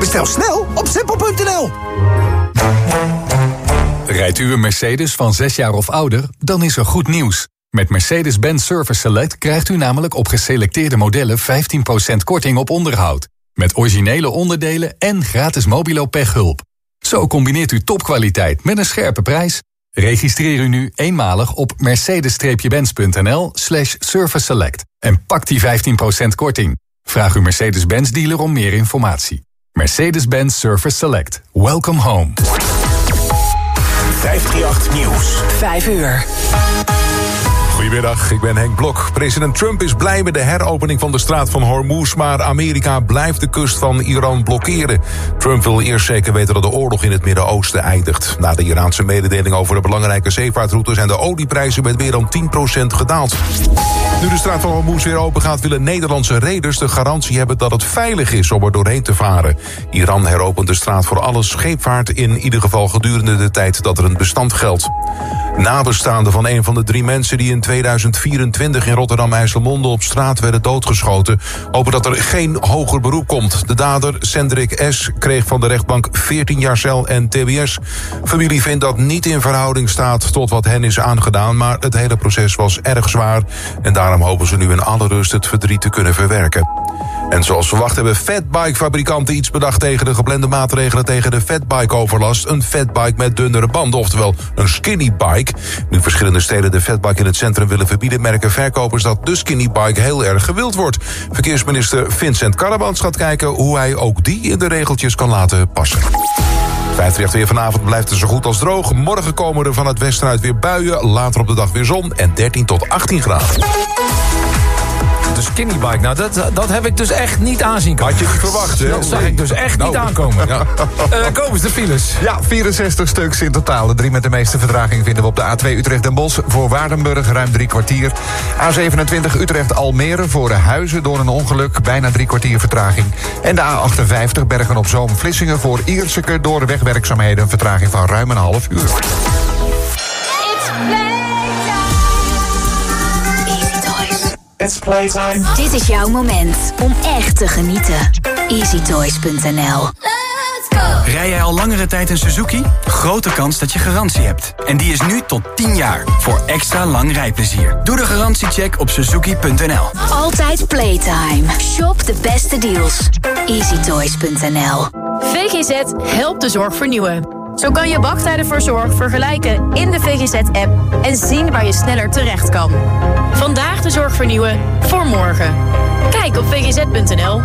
Bestel snel op simpel.nl. Rijdt u een Mercedes van 6 jaar of ouder? Dan is er goed nieuws. Met Mercedes-Benz Service Select krijgt u namelijk op geselecteerde modellen 15% korting op onderhoud. Met originele onderdelen en gratis mobilo pechhulp. Zo combineert u topkwaliteit met een scherpe prijs. Registreer u nu eenmalig op mercedes-benz.nl/service select. En pak die 15% korting. Vraag uw Mercedes-Benz dealer om meer informatie. Mercedes-Benz Service Select. Welcome home. 538 Nieuws. 5 uur. Goedemiddag, ik ben Henk Blok. President Trump is blij met de heropening van de straat van Hormuz, maar Amerika blijft de kust van Iran blokkeren. Trump wil eerst zeker weten dat de oorlog in het Midden-Oosten eindigt. Na de Iraanse mededeling over de belangrijke zeevaartroute zijn de olieprijzen met meer dan 10% gedaald. Nu de straat van Hormuz weer open gaat, willen Nederlandse reders de garantie hebben dat het veilig is om er doorheen te varen. Iran heropent de straat voor alle scheepvaart, in ieder geval gedurende de tijd dat er een bestand geldt. Nabestaanden van een van de 3 mensen die in 2024 in Rotterdam-IJsselmonde op straat werden doodgeschoten hopen dat er geen hoger beroep komt. De dader, Sendrik S., kreeg van de rechtbank 14 jaar cel en tbs. Familie vindt dat niet in verhouding staat tot wat hen is aangedaan, maar het hele proces was erg zwaar en daarom hopen ze nu in alle rust het verdriet te kunnen verwerken. En zoals verwacht hebben fatbike-fabrikanten iets bedacht tegen de geplande maatregelen tegen de fatbike-overlast. Een fatbike met dunnere banden, oftewel een skinny bike. Nu verschillende steden de fatbike in het centrum willen verbieden, merken verkopers dat de skinny bike heel erg gewild wordt. Verkeersminister Vincent Karremans gaat kijken hoe hij ook die in de regeltjes kan laten passen. 538 weer vanavond blijft het zo goed als droog. Morgen komen er van het westen uit weer buien, later op de dag weer zon en 13 tot 18 graden. De skinny bike, nou dat heb ik dus echt niet aanzien komen. Had je niet verwacht, hè? Dat zag ik dus echt niet aankomen. Ja. Kobus, de files. Ja, 64 stuks in totaal. De 3 met de meeste vertraging vinden we op de A2 Utrecht-Den Bosch. Voor Waardenburg ruim 3 kwartier. A27 Utrecht-Almere voor Huizen door een ongeluk. Bijna 3 kwartier vertraging. En de A58 Bergen-op-Zoom-Vlissingen voor Ierseke door wegwerkzaamheden. Een vertraging van ruim een half uur. It's playtime. Dit is jouw moment om echt te genieten. EasyToys.nl. Rij jij al langere tijd een Suzuki? Grote kans dat je garantie hebt. En die is nu tot 10 jaar. Voor extra lang rijplezier. Doe de garantiecheck op Suzuki.nl. Altijd playtime. Shop de beste deals. EasyToys.nl. VGZ helpt de zorg vernieuwen. Zo kan je wachttijden voor zorg vergelijken in de VGZ-app en zien waar je sneller terecht kan. Vandaag de zorg vernieuwen voor morgen. Kijk op vgz.nl.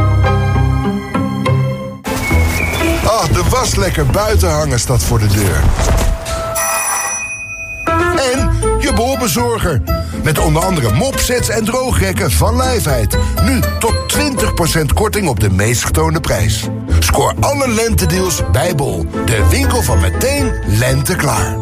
De was lekker buiten hangen staat voor de deur. En je bolbezorger. Met onder andere mopsets en droogrekken van Lijfheid. Nu tot 20% korting op de meest getoonde prijs. Scoor alle lentedeals bij Bol. De winkel van meteen lente klaar.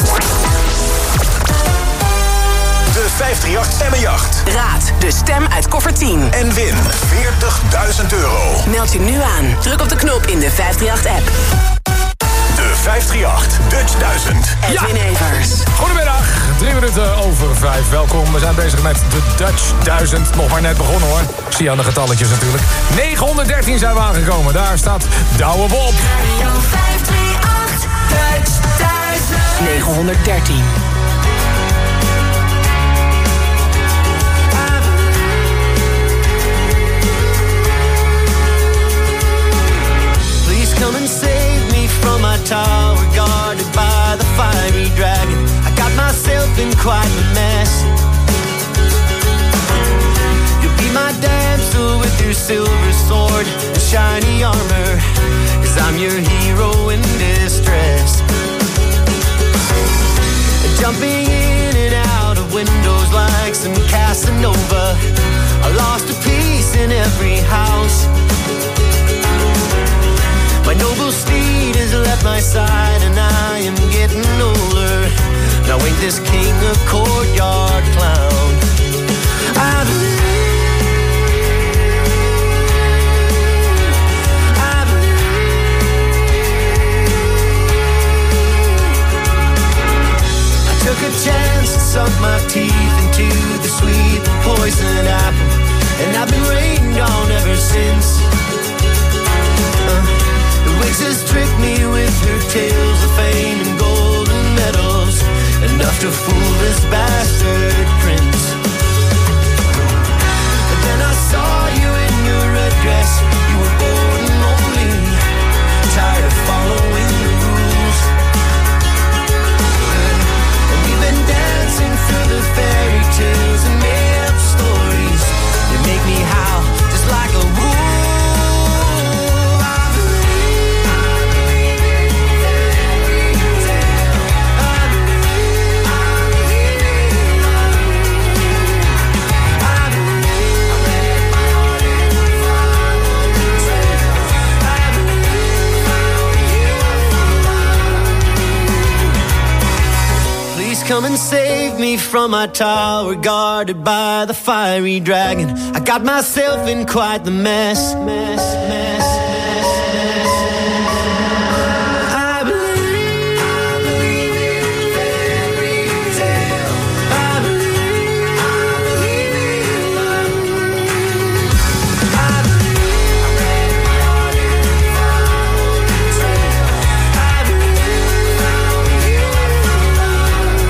De 538 Stemmenjacht. Raad de stem uit koffer 10. En win €40.000. Meld je nu aan. Druk op de knop in de 538-app. De 538 Dutch 1000. Edwin Evers. Goedemiddag, 3 minuten over 5. Welkom, we zijn bezig met de Dutch 1000. Nog maar net begonnen hoor. Ik zie aan de getalletjes natuurlijk. 913 zijn we aangekomen. Daar staat Douwe Bob. 913. Come and save me from my tower, guarded by the fiery dragon. I got myself in quite a mess. You'll be my damsel with your silver sword and shiny armor, 'cause I'm your hero in distress. Jumping in and out of windows like some Casanova. I lost a piece in every house. My noble steed has left my side and I am getting older. Now ain't this king a courtyard clown? I took a chance and sunk my teeth into the sweet poison apple, and I've been rained on ever since. tales of fame and golden medals, enough to fool this bastard prince. But then I saw you in your red dress. You were bold and lonely, tired of following the rules. And we've been dancing through the fairy tales and made up stories. You make me howl just like a wolf. Come and save me from my tower guarded by the fiery dragon. I got myself in quite the mess. I believe in fairy tale. I believe in love. I believe I read my heart and followed the trail. I believe found you and love.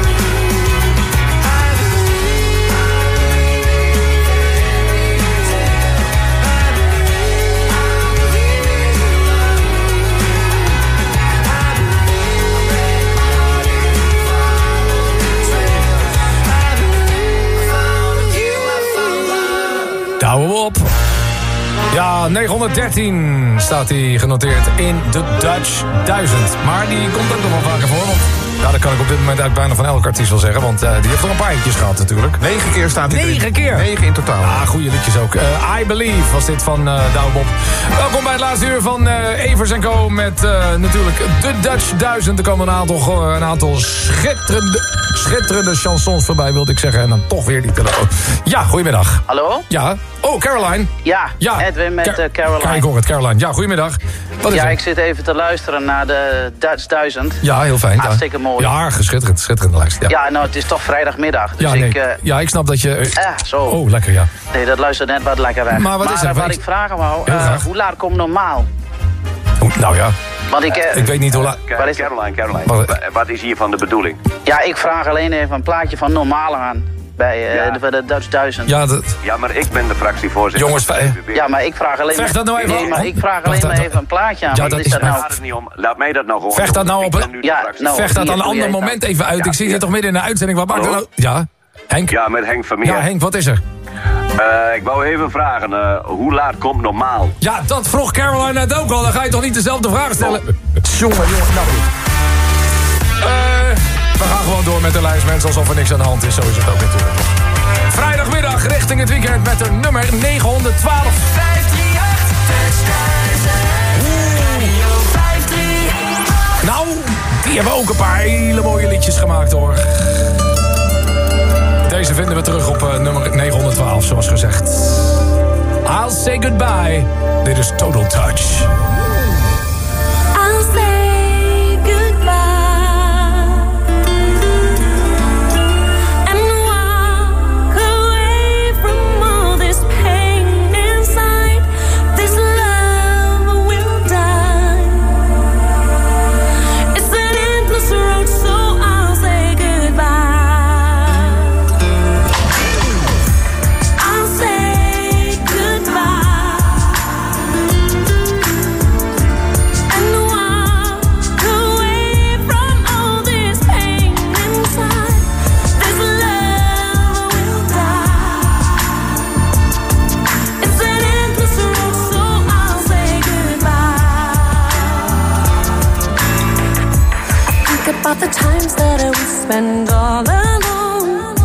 Douwen we op. Ja, 913 staat hij genoteerd in de Dutch 1000. Maar die komt ook nog wel vaker voor. Want ja, dat kan ik op dit moment eigenlijk bijna van elk artiest wel zeggen. Want die heeft nog een paar hitjes gehad natuurlijk. 9 keer staat hij 9 keer? 9 in totaal. Ah, goede liedjes ook. I Believe was dit van Douwe Bob. Welkom bij het laatste uur van Evers & Co. Met natuurlijk de Dutch 1000. Er komen een aantal schitterende chansons voorbij, wilde ik zeggen. En dan toch weer die telefoon. Ja, goedemiddag. Hallo? Ja. Oh, Caroline. Ja, Edwin met Caroline. Kijk, ik hoor het, Caroline. Ja, goedemiddag. Wat is ja, er? ik zit even te luisteren naar de Dutch 1000. Ja, heel fijn. Hartstikke mooi. Ja, schitterende lijst. Ja. Ja, nou, het is toch vrijdagmiddag. Dus ik snap dat je... zo. Oh, lekker, ja. Nee, dat luistert net wat lekker weg. Maar wat is er? Wat ik vragen wou, hoe laat komt normaal? Nou ja. Want ik weet niet hoe laat... Caroline, wat is hiervan de bedoeling? Ja, ik vraag alleen even een plaatje van normaal aan. Bij de Dutch 1000. Ja, maar ik ben de fractievoorzitter. Jongens, ja, maar ik vraag alleen... Vecht dat nou even maar ik vraag alleen maar even een plaatje aan. Ja, dat is dat nou... het niet om. Laat mij dat nou gewoon. Vecht dat nou op vecht dat aan een ander moment even uit. Ik zie je toch midden in de uitzending. Wat maakt dat nou? Ja, Henk? Ja, met Henk Vermeer. Ja, Henk, wat is er? Ik wou even vragen, hoe laat komt normaal? Ja, dat vroeg Caroline net ook al. Dan ga je toch niet dezelfde vraag stellen? Jongen, nou goed. We gaan gewoon door met de lijst, mensen, alsof er niks aan de hand is. Zo is het ook natuurlijk. Vrijdagmiddag richting het weekend met de nummer 912. 538. Nou, die hebben ook een paar hele mooie liedjes gemaakt, hoor. Deze vinden we terug op nummer 912, zoals gezegd. I'll say goodbye. Dit is Total Touch. I'll say goodbye and walk away from all this pain inside. This love will die. It's an endless road, so I'll say goodbye. I'll say goodbye and walk away from all this pain inside. This love will die. It's an endless road, so I'll say goodbye. I think about the times that I would spend all alone.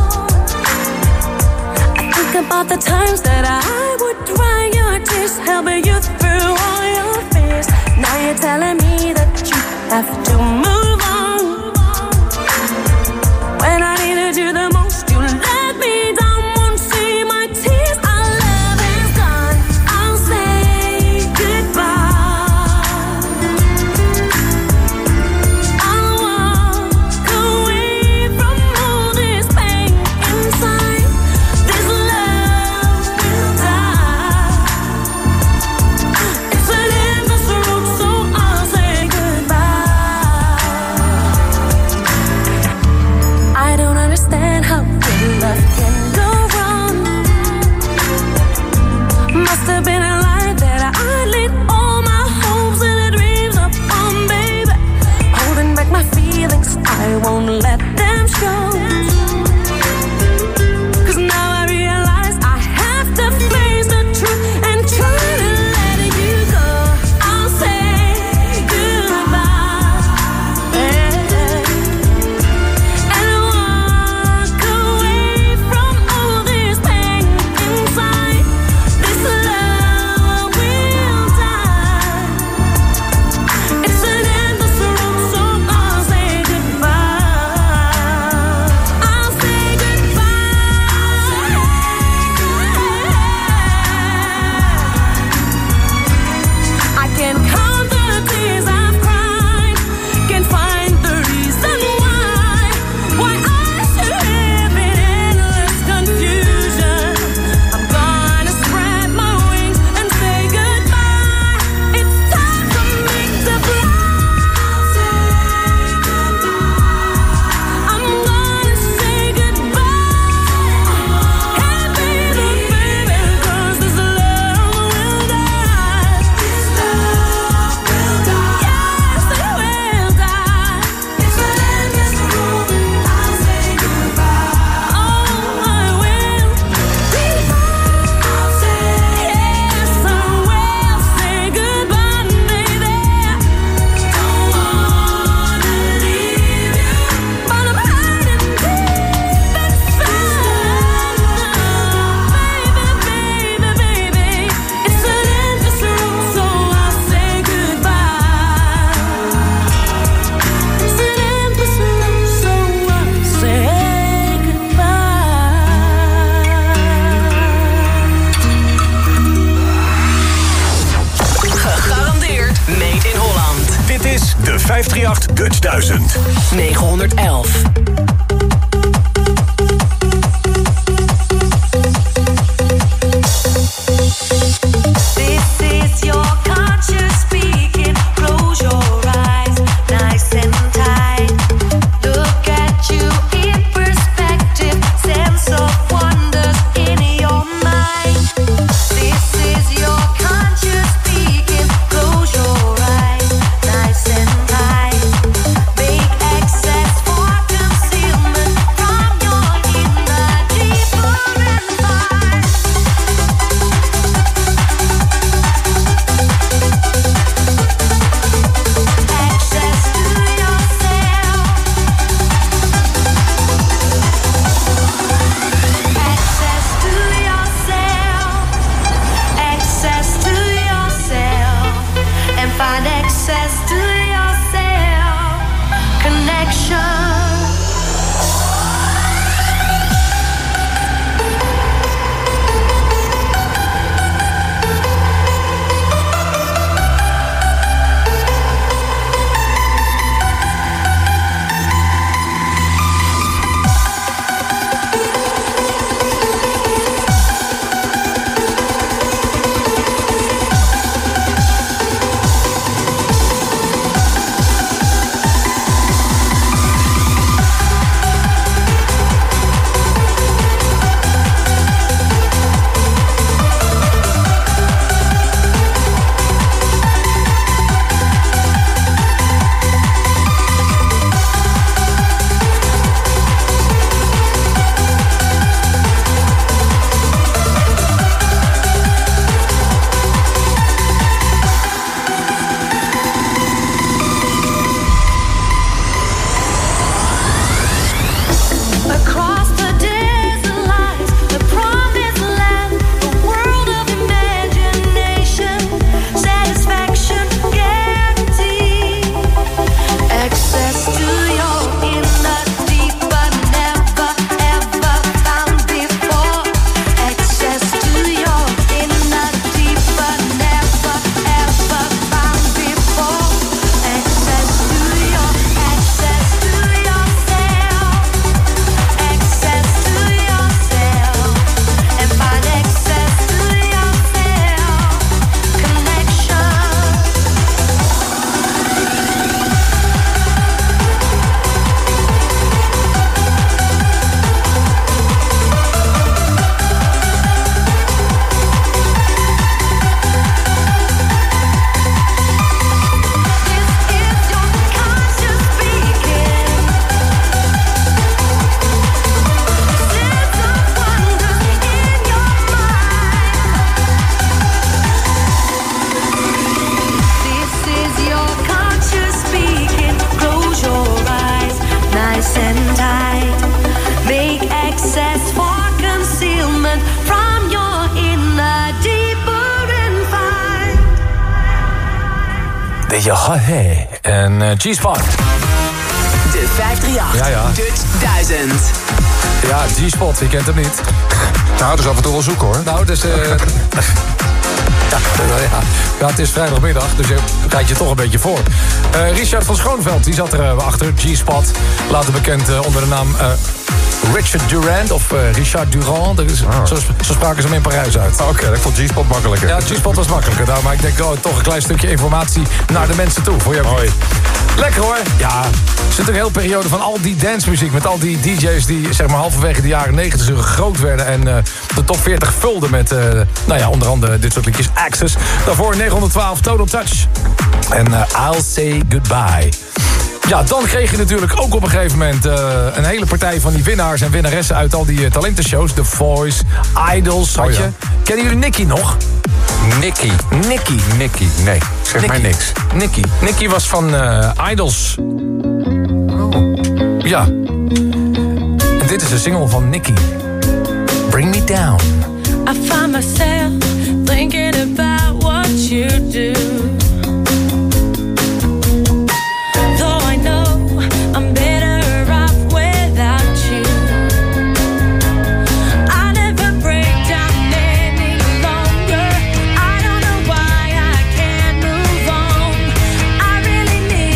I think about the times that I would dry your tears, helping you through all your fears. Now you're telling me that you have to move on. When I needed you the most, you let me down. Won't see my tears, our love is gone. I'll say goodbye. I'll walk away from all this pain inside. This love will die. It's an endless road, so I'll say goodbye. is de 538 Dutch 1000. 911. En G-Spot. De 538 ja. Dutch 1000. Ja, G-Spot, wie kent hem niet? Nou, dat is af en toe wel zoeken, hoor. Nou, dus... Ja, het is vrijdagmiddag, dus je rijdt je toch een beetje voor. Richard van Schoonveld, die zat er achter. G-Spot, later bekend onder de naam Richard Durand of Richard Durand. Zo spraken ze hem in Parijs uit. Oké, ik vond G-Spot makkelijker. Ja, G-Spot was makkelijker. Nou, maar ik denk toch een klein stukje informatie naar de mensen toe. Voor jou. Mooi. Lekker hoor. Ja, er zit een hele periode van al die dancemuziek met al die DJ's die zeg maar halverwege de jaren 90 groot werden en de top 40 vulden met onder andere dit soort liedjes. Access. Daarvoor 912 Total Touch. En I'll Say Goodbye. Ja, dan kreeg je natuurlijk ook op een gegeven moment een hele partij van die winnaars en winnaressen uit al die talentenshows. The Voice, Idols had je. Kennen jullie Nicky nog? Nicky, nee. Zeg mij niks. Nicky was van Idols. Ja. En dit is de single van Nicky. Bring Me Down. I find myself thinking about what you do. Though I know I'm better off without you. I never break down any longer. I don't know why I can't move on. I really need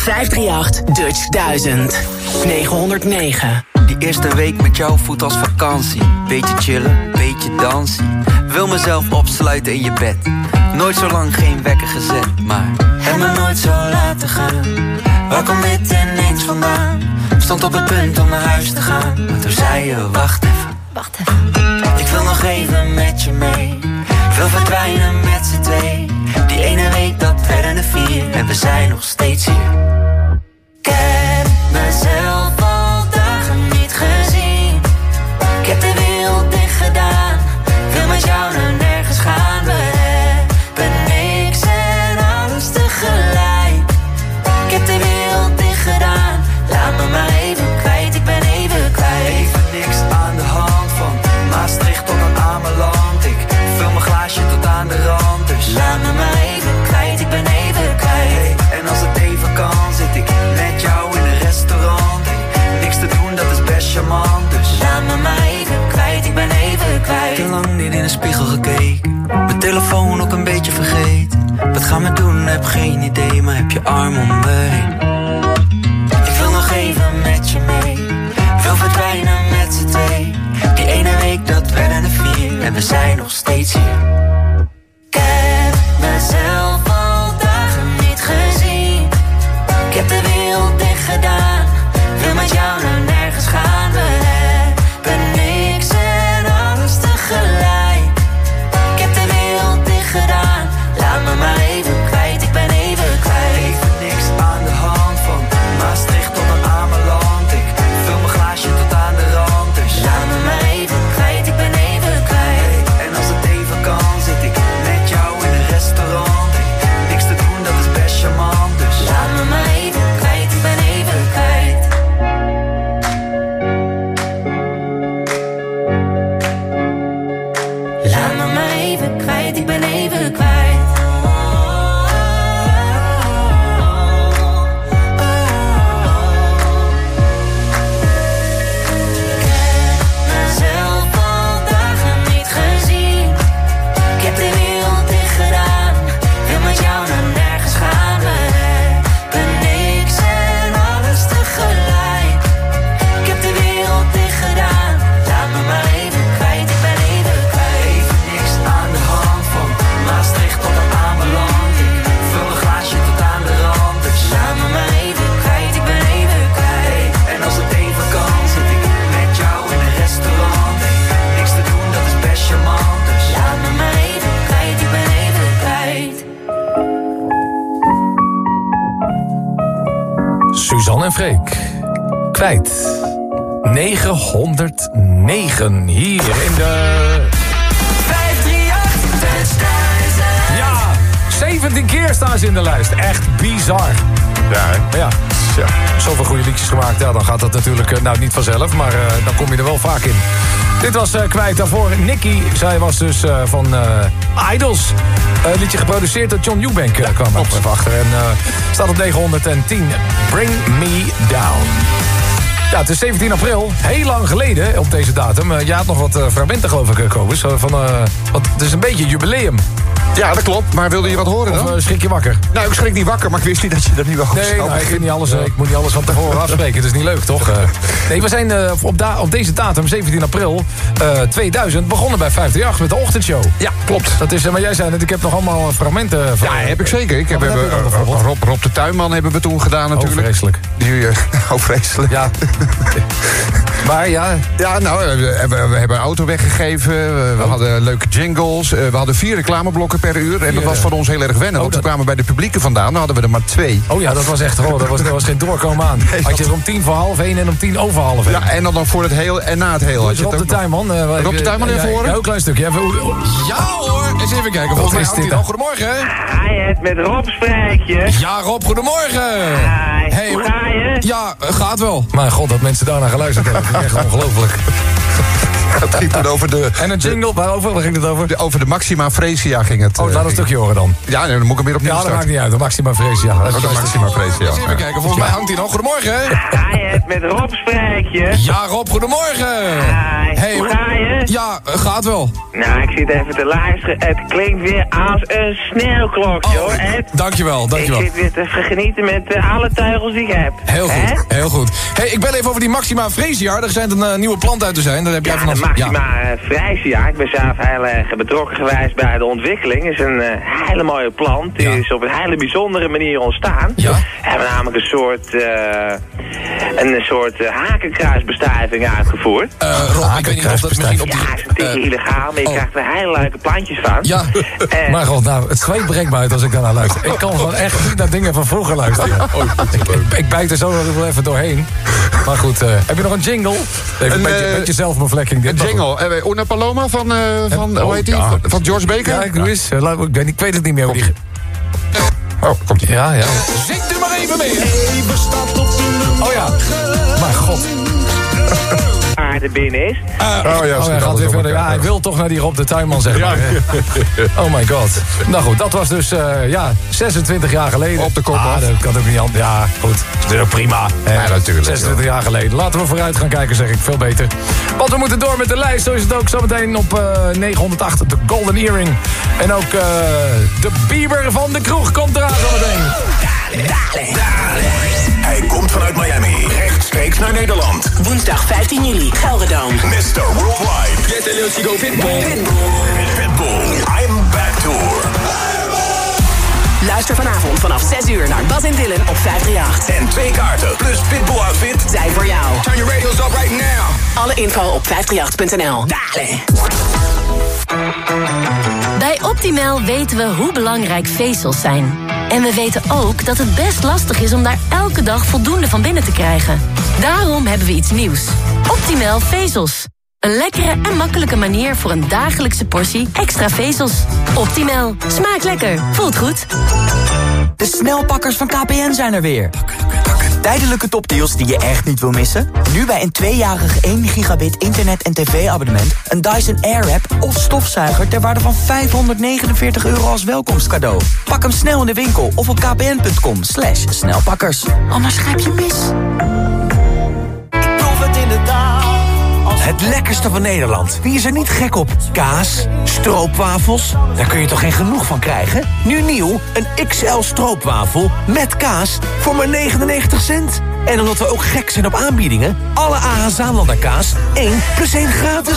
538 Dutch 1000. 909. Die eerste week met jou voelt als vakantie. Beetje chillen, beetje dansen. Wil mezelf opsluiten in je bed. Nooit zo lang geen wekker gezet, maar heb me nooit zo laten gaan. Waar komt dit ineens vandaan? Stond op het punt om naar huis te gaan, maar toen zei je wacht even. Ik wil nog even met je mee. Wil verdwijnen met z'n twee. Die ene week dat werden er 4 en we zijn nog steeds hier. Ik heb mezelf al dagen niet gezien. Ik heb de wereld dicht gedaan. Wil met jou naar nergens gaan. We hebben niks en alles tegelijk. Ik heb de wereld dicht gedaan. Laat me maar even kwijt, ik ben even kwijt. Even niks aan de hand van Maastricht tot aan Ameland. Ik vul mijn glaasje tot aan de rand. Dus laat me maar even kwijt, ik ben even kwijt. En als het even kan, zit ik met jou in een restaurant. Niks te doen, dat is best charmant. Dus laat me maar even kwijt, ik ben even kwijt. Ik heb lang niet in een spiegel gekeken. Mijn telefoon ook een beetje vergeten. Wat gaan we doen, heb geen idee. Maar heb je arm om me heen. Ik wil nog even met je mee. Wil verdwijnen met z'n twee. Die ene week dat werden er 4 en we zijn nog steeds hier. Ik heb mezelf al dagen niet gezien. Ik heb de wereld dicht gedaan. Wil met jou naar nergens gaan. We hebben niks en alles tegelijk. Ik heb de wereld dicht gedaan. Laat me maar even kwijt, ik ben even kwijt. Even niks aan de hand van Maastricht tot aan Ameland. Ik vul mijn glaasje tot aan de rand. Dus laat me maar even kwijt, ik ben even kwijt. En als het even kan, zit ik met jou in een restaurant. Niks te doen, dat is best charmant. Dus laat me maar even kwijt, ik ben even kwijt. Laat me maar even kwijt, ik ben even kwijt. Suzanne en Freek. Kwijt. 909 hier in de... 538 Ja, 17 keer staan ze in de lijst. Echt bizar. Ja, hè? Ja. Zoveel goede liedjes gemaakt. Ja, dan gaat dat natuurlijk niet vanzelf, maar dan kom je er wel vaak in. Dit was Kwijt. Daarvoor Nicky. Zij was dus van Idols. Liedje geproduceerd door John Eubank kwam er even achter. En staat op 910. Bring Me Down. Ja, het is 17 april. Heel lang geleden op deze datum. Je had nog wat fragmenten, geloof ik, Kobus. Want het is een beetje jubileum. Ja, dat klopt. Maar wilde je wat horen dan? Of schrik je wakker? Nou, ik schrik niet wakker, maar ik wist niet dat je er nu over zou ik vind niet alles, ik moet niet alles van tevoren afspreken. Het is niet leuk, toch? Nee, we zijn op deze datum, 17 april 2000, begonnen bij 538 met de ochtendshow. Ja, klopt. Dat is, maar jij zei net, ik heb nog allemaal fragmenten van... Ja, heb ik zeker. Ik heb Rob de Tuinman hebben we toen gedaan natuurlijk. Oh, vreselijk. Vreselijk. Ja. Maar ja... Ja, nou, we hebben een auto weggegeven. We hadden leuke jingles. We hadden 4 reclameblokken per uur. En dat was voor ons heel erg wennen. Want we kwamen bij de publieke vandaan. Dan hadden we er maar 2. Oh ja, dat was echt gewoon. Dat was geen doorkomen aan. Had je er om 1:10 en om 1:10 Ja, en dan voor het heel en na het heel. Rob de Tuinman. Rob de Tuinman even horen? Een heel klein stukje. Ja hoor, eens even kijken. Volgens mij houdt hij al. Goedemorgen. Hi, met Rob spreek je. Ja Rob, goedemorgen. Hi, hey, hoe ga je? Ja, gaat wel. Mijn god, dat mensen daarna geluisterd hebben. Dat is echt ongelooflijk. Het ging toen over de... En een jingle, waarover? Waar ging het over? Over de Maxima Fresia ging het. Laat een stukje horen dan. Ja, dan moet ik hem weer opnieuw starten. Ja, dat maakt niet uit. De Maxima Fresia. De Maxima Fresia. Even kijken, volgens mij hangt hij nog. Goedemorgen. Hi, met Rob spreek je. Ja, Rob, goedemorgen. Hi, hey, hoe ga je? Ja, gaat wel. Nou, ik zit even te luisteren. Het klinkt weer als een sneeuwklokje, hoor. Dankjewel. Ik zit weer te genieten met alle teugels die ik heb. Heel goed, heel goed. Hey, ik bel even over die Maxima Fresia. Er schijnt een nieuwe plant uit te zijn. Daar heb jij vanaf... de Maxima Fresia. Ik ben zelf heel erg betrokken geweest bij de ontwikkeling. Het is een hele mooie plant. Die is op een hele bijzondere manier ontstaan. Ja. We hebben namelijk een soort hakenkruisbestuiving uitgevoerd. Rob, ik weet niet of dat misschien op die... Ja, het is een tikje illegaal, maar je krijgt er hele leuke plantjes van. Ja. Maar god, nou, het zweet breekt me uit als ik daarnaar luister. Ik kan gewoon echt niet naar dingen van vroeger luisteren. Ik bijt er zo wel even doorheen. Maar goed, heb je nog een jingle? Even een beetje zelfbevlekking. Een jingle. Una Paloma van hoe heet die? Van George Baker? Ja, ik weet het niet meer. Komt ie. Ja. Zingt u maar even mee. Even staat op de Oh ja. Maar god. Aarde binnen is. Hij gaat weer verder. Ja, hij wil toch naar die Rob de Tuinman, zeg maar. Oh my god. Nou goed, dat was dus 26 jaar geleden. Op de kop af. Dat kan ook niet anders. Ja, goed. Dat is ook prima. Ja, natuurlijk. 26 jaar geleden. Laten we vooruit gaan kijken, zeg ik. Veel beter. Want we moeten door met de lijst. Zo is het ook zometeen op 908. De Golden Earring. En ook de Bieber van de kroeg komt eraan zometeen. Hij komt vanuit Miami, rechtstreeks naar Nederland. Woensdag 15 juli, Gelredome. Mr. Worldwide. Get a little chico Pitbull. Pitbull, I'm Back Tour. Luister vanavond vanaf 6 uur naar Bas en Dylan op 538. En 2 kaarten plus Pitbull outfit zijn voor jou. Turn your radios up right now. Alle info op 538.nl. Dale. Bij Optimal weten we hoe belangrijk vezels zijn. En we weten ook dat het best lastig is om daar elke dag voldoende van binnen te krijgen. Daarom hebben we iets nieuws. Optimal vezels. Een lekkere en makkelijke manier voor een dagelijkse portie extra vezels. Optimal. Smaakt lekker. Voelt goed. De snelpakkers van KPN zijn er weer. Tijdelijke topdeals die je echt niet wil missen? Nu bij een 2-jarig 1 gigabit internet- en tv-abonnement... een Dyson Airwrap of stofzuiger ter waarde van €549 als welkomstcadeau. Pak hem snel in de winkel of op kpn.com/snelpakkers. Anders grijp je mis. Ik proef het inderdaad. Het lekkerste van Nederland. Wie is er niet gek op? Kaas, stroopwafels, daar kun je toch geen genoeg van krijgen? Nu nieuw, een XL stroopwafel met kaas voor maar 99 cent. En omdat we ook gek zijn op aanbiedingen... alle AH Zaanlander kaas, 1 + 1 gratis.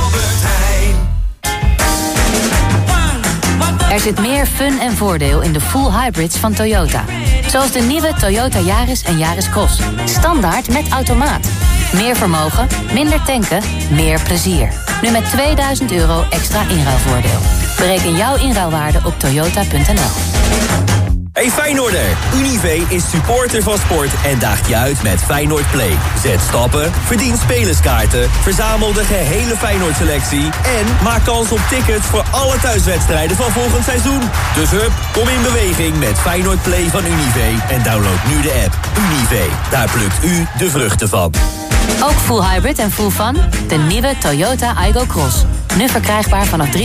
Er zit meer fun en voordeel in de full hybrids van Toyota. Zoals de nieuwe Toyota Yaris en Yaris Cross. Standaard met automaat. Meer vermogen, minder tanken, meer plezier. Nu met €2000 extra inruilvoordeel. Bereken jouw inruilwaarde op toyota.nl. Hey Feyenoorder, Univé is supporter van sport en daagt je uit met Feyenoord Play. Zet stappen, verdien spelerskaarten, verzamel de gehele Feyenoord selectie... en maak kans op tickets voor alle thuiswedstrijden van volgend seizoen. Dus hup, kom in beweging met Feyenoord Play van Univé en download nu de app. Univé, daar plukt u de vruchten van. Ook full hybrid en full fun? De nieuwe Toyota Aygo Cross. Nu verkrijgbaar vanaf €23.750.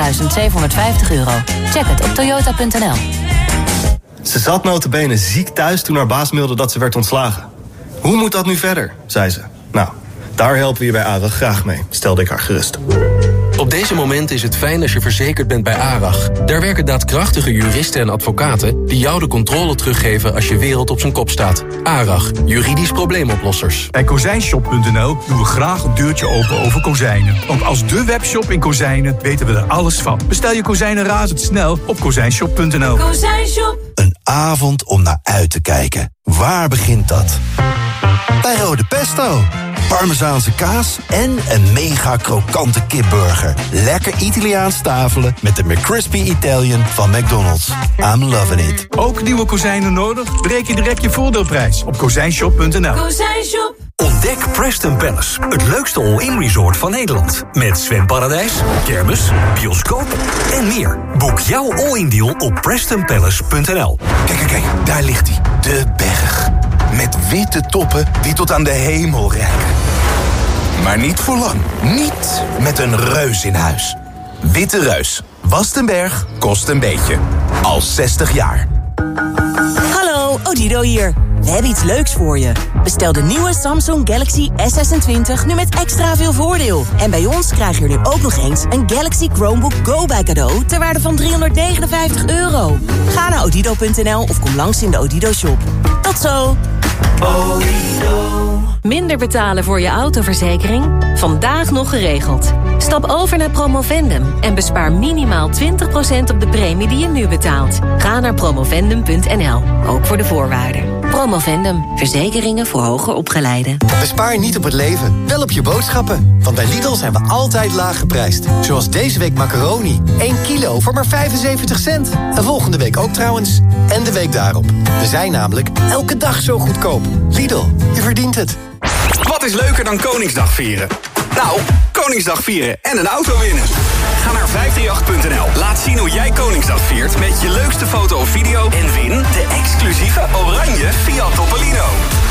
Check het op toyota.nl. Ze zat nota bene ziek thuis toen haar baas mailde dat ze werd ontslagen. Hoe moet dat nu verder, zei ze. Nou, daar helpen we je bij ARAG graag mee, stelde ik haar gerust. Op deze moment is het fijn als je verzekerd bent bij ARAG. Daar werken daadkrachtige juristen en advocaten... die jou de controle teruggeven als je wereld op zijn kop staat. ARAG, juridisch probleemoplossers. Bij kozijnshop.nl doen we graag een deurtje open over kozijnen. Want als de webshop in kozijnen weten we er alles van. Bestel je kozijnen razendsnel op kozijnshop.nl. Kozijnshop. Een avond om naar uit te kijken. Waar begint dat? Bij Rode Pesto. Parmezaanse kaas en een mega krokante kipburger. Lekker Italiaans tafelen met de McCrispy Italian van McDonald's. I'm loving it. Ook nieuwe kozijnen nodig? Breek je direct je voordeelprijs op kozijnshop.nl. Kozijnshop. Ontdek Preston Palace, het leukste all-in resort van Nederland. Met zwemparadijs, kermis, bioscoop en meer. Boek jouw all-in deal op prestonpalace.nl. Kijk, daar ligt hij. De berg. Met witte toppen die tot aan de hemel reiken. Maar niet voor lang. Niet met een reus in huis. Witte Reus. Wast een berg, kost een beetje. Al 60 jaar. Hallo, Odido hier. We hebben iets leuks voor je. Bestel de nieuwe Samsung Galaxy S26 nu met extra veel voordeel. En bij ons krijg je er nu ook nog eens een Galaxy Chromebook Go bij cadeau ter waarde van €359. Ga naar odido.nl of kom langs in de Odido shop. Tot zo! Minder betalen voor je autoverzekering? Vandaag nog geregeld. Stap over naar Promovendum en bespaar minimaal 20% op de premie die je nu betaalt. Ga naar promovendum.nl, ook voor de voorwaarden. Promovendum, verzekeringen voor hoger opgeleiden. Bespaar niet op het leven, wel op je boodschappen. Want bij Lidl zijn we altijd laag geprijsd. Zoals deze week macaroni. 1 kilo voor maar 75 cent. En volgende week ook trouwens. En de week daarop. We zijn namelijk elke dag zo goedkoop. Lidl, je verdient het. Wat is leuker dan Koningsdag vieren? Nou, Koningsdag vieren en een auto winnen. Ga naar 538.nl. Laat zien hoe jij Koningsdag viert met je leukste foto of video. En win de exclusieve oranje Fiat Topolino.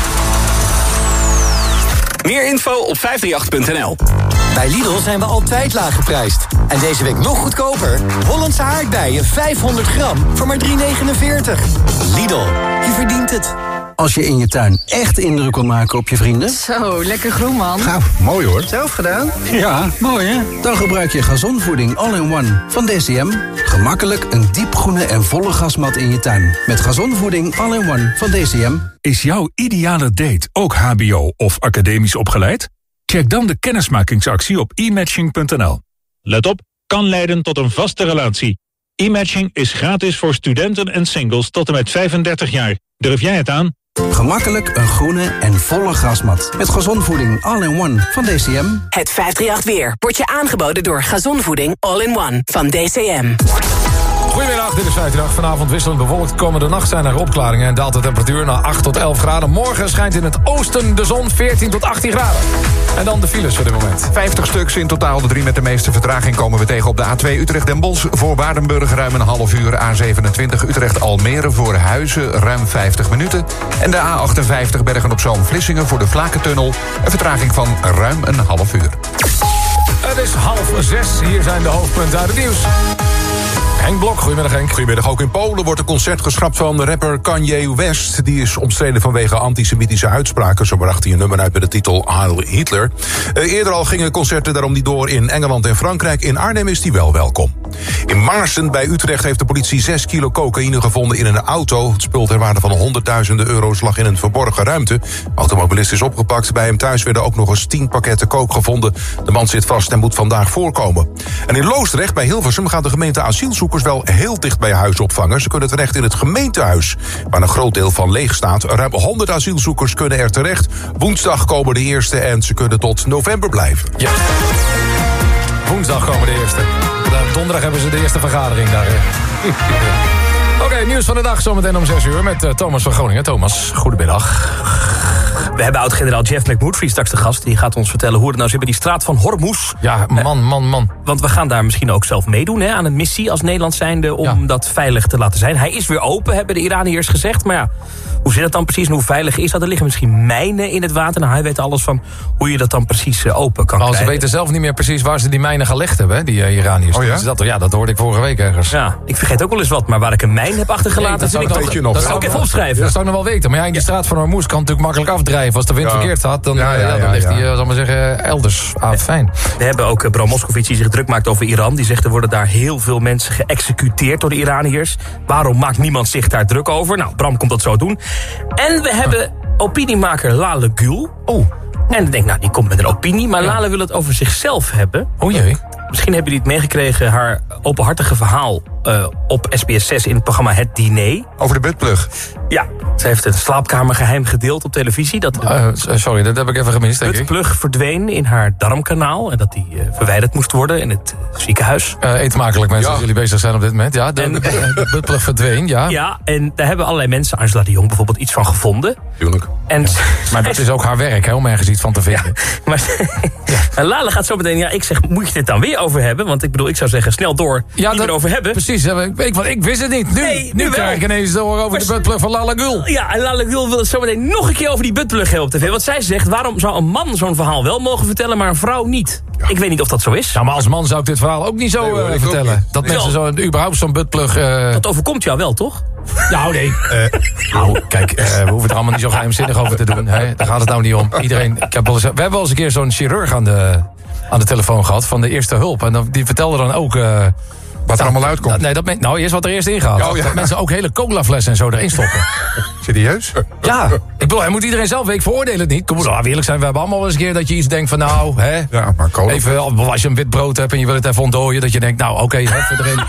Meer info op 538.nl. Bij Lidl zijn we altijd laag geprijsd. En deze week nog goedkoper. Hollandse aardbeien 500 gram voor maar €3,49. Lidl, je verdient het. Als je in je tuin echt indruk wil maken op je vrienden. Zo, lekker groen, man. Nou, mooi hoor. Zelf gedaan? Ja, mooi hè? Dan gebruik je gazonvoeding All-in-One van DCM. Gemakkelijk een diepgroene en volle gasmat in je tuin. Met gazonvoeding All-in-One van DCM. Is jouw ideale date ook hbo of academisch opgeleid? Check dan de kennismakingsactie op e-matching.nl. Let op, kan leiden tot een vaste relatie. E-matching is gratis voor studenten en singles tot en met 35 jaar. Durf jij het aan? Gemakkelijk een groene en volle grasmat. Met gazonvoeding All-in-One van DCM. Het 538 weer wordt je aangeboden door gazonvoeding All-in-One van DCM. Goedemiddag, dit is 538. Vanavond wisselend bewolkt. Komende nacht zijn er opklaringen en daalt de temperatuur naar 8 tot 11 graden. Morgen schijnt in het oosten de zon 14 tot 18 graden. En dan de files voor dit moment. 50 stuks in totaal. De 3 met de meeste vertraging komen we tegen op de A2 Utrecht-Den Bosch. Voor Waardenburg ruim een half uur. A27 Utrecht-Almere voor Huizen ruim 50 minuten. En de A58 Bergen-op-Zoom-Vlissingen voor de Vlakentunnel. Een vertraging van ruim een half uur. Het is 5:30. Hier zijn de hoofdpunten uit het nieuws. Henk Blok, goedemiddag Henk. Goedemiddag. Ook in Polen wordt een concert geschrapt van de rapper Kanye West. Die is omstreden vanwege antisemitische uitspraken. Zo bracht hij een nummer uit met de titel Heil Hitler. Eerder al gingen concerten daarom niet door in Engeland en Frankrijk. In Arnhem is die wel welkom. In Maarsen bij Utrecht heeft de politie 6 kilo cocaïne gevonden in een auto. Het spul ter waarde van honderdduizenden euro's lag in een verborgen ruimte. De automobilist is opgepakt. Bij hem thuis werden ook nog eens 10 pakketten coke gevonden. De man zit vast en moet vandaag voorkomen. En in Loosdrecht bij Hilversum gaat de gemeente asielzoekers wel heel dicht bij huis opvangen. Ze kunnen terecht in het gemeentehuis, waar een groot deel van leeg staat. Ruim 100 asielzoekers kunnen er terecht. Woensdag komen de eerste en ze kunnen tot november blijven. Ja. Woensdag komen de eerste. Donderdag hebben ze de eerste vergadering daar. Oké, nieuws van de dag zometeen om 6 uur met Thomas van Groningen. Thomas, goedemiddag. We hebben oud-generaal Jeff McMurtry straks de gast. Die gaat ons vertellen hoe het nou zit bij die straat van Hormuz. Ja, man. Want we gaan daar misschien ook zelf meedoen aan een missie als Nederland zijnde om dat veilig te laten zijn. Hij is weer open, hebben de Iraniërs gezegd. Maar ja, hoe zit dat dan precies en hoe veilig is dat? Er liggen misschien mijnen in het water. Nou, hij weet alles van hoe je dat dan precies open kan krijgen. Ze weten zelf niet meer precies waar ze die mijnen gelegd hebben, die Iraniërs. Oh ja? Dat hoorde ik vorige week ergens. Ja, ik vergeet ook wel eens wat. Maar waar ik een mijn heb achtergelaten, dat zou ik even opschrijven. Dat zou ik nog wel weten. Maar ja, in die straat van Hormuz kan natuurlijk makkelijk afdrijven. Als de wind verkeerd gaat, dan ligt hij, zal maar zeggen, elders. Fijn. We hebben ook Bram Moscovici die zich druk maakt over Iran. Die zegt er worden daar heel veel mensen geëxecuteerd door de Iraniërs. Waarom maakt niemand zich daar druk over? Nou, Bram komt dat zo doen. En we hebben opiniemaker Lale Gül. En ik denk, die komt met een opinie. Maar Lale wil het over zichzelf hebben. O jee. Misschien hebben jullie het meegekregen, haar openhartige verhaal op SBS 6 in het programma Het Diner. Over de buttplug? Ja, ze heeft een slaapkamergeheim gedeeld op televisie. Sorry, dat heb ik even gemist, denk ik. De buttplug verdween in haar darmkanaal en dat die verwijderd moest worden in het ziekenhuis. Eet smakelijk, mensen, als jullie bezig zijn op dit moment. Ja, de buttplug verdween, ja. Ja, en daar hebben allerlei mensen, Angela de Jong bijvoorbeeld, iets van gevonden. Tuurlijk. Maar dat is ook haar werk, hè, om ergens iets van te vinden. En Lale gaat zo meteen, ik zeg, moet je het dan weer over hebben? Want ik bedoel, ik zou zeggen, snel door, niet erover hebben. Precies, ik wist het niet. Nu krijg ik ineens te horen over de buttplug van Lale Gül. ik wil het zo meteen nog een keer over die buttplug hebben op tv. Want zij zegt, waarom zou een man zo'n verhaal wel mogen vertellen, maar een vrouw niet? Ja. Ik weet niet of dat zo is. Nou, maar als man zou ik dit verhaal ook niet zo vertellen. Niet. Dat mensen überhaupt zo'n buttplug... Dat overkomt jou wel, toch? Ja, nee. Kijk, we hoeven er allemaal niet zo geheimzinnig over te doen. Hè? Daar gaat het nou niet om. Iedereen, we hebben wel eens een keer zo'n chirurg aan de telefoon gehad van de eerste hulp. En die vertelde dan ook... wat er allemaal uitkomt. Eerst wat er eerst ingaat. Oh, ja. Dat mensen ook hele colaflessen en zo erin stoppen. Serieus? Ja. Ik bedoel, hij moet iedereen zelf... Ik veroordeel het niet. Kom, laten we eerlijk zijn. We hebben allemaal eens een keer dat je iets denkt van nou... Hè, ja, maar cola. Even, als je een wit brood hebt en je wil het even ontdooien... dat je denkt, nou oké, even erin.